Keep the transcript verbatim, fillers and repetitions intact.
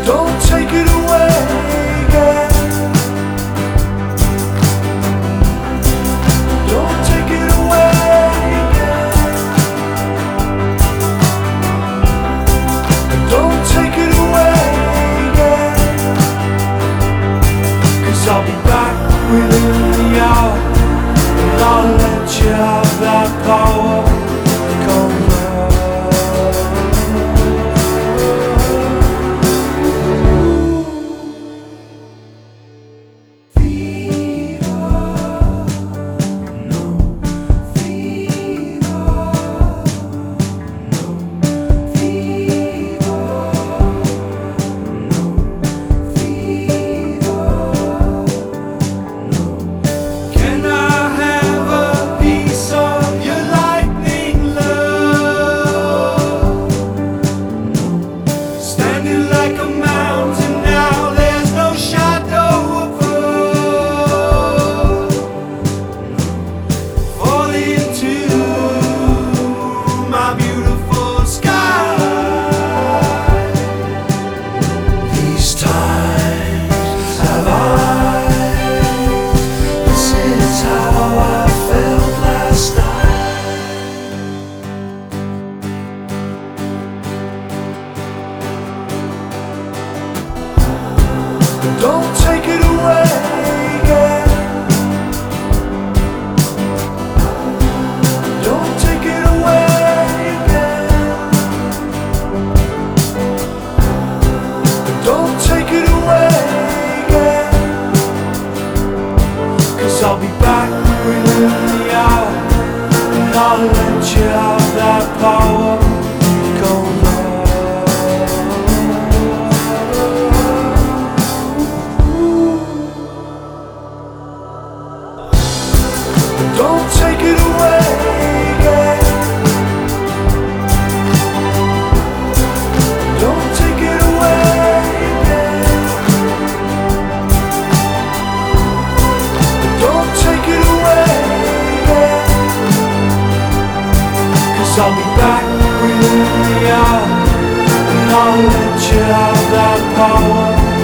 Don't take it away again. Don't take it away again. Don't take it away again. 'Cause I'll be back within the hour, and I'll let you have that power. Come Don't take it away again. Don't take it away again. Don't take it away again. 'Cause I'll be back within the hour, and I'll let you have that power. Come Don't take it away again. Don't take it away again. Don't take it away again. 'Cause I'll be back within the hour, and I'll let you have that power.